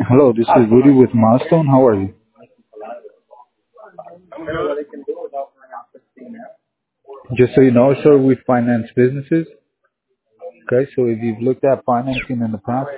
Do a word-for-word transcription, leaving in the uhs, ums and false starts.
Hello, this is Rudy with Milestone. How are you? Just so you know, sir, we finance businesses. Okay, so if you've looked at financing in the past,